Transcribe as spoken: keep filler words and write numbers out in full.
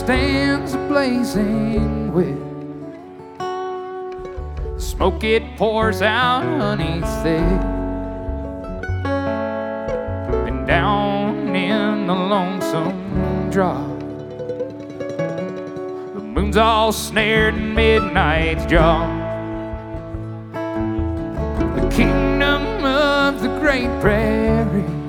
stands a blazing wick. Smoke it pours out honey thick, and down in the lonesome drop, the moon's all snared in midnight's jaw. The kingdom of the great prairie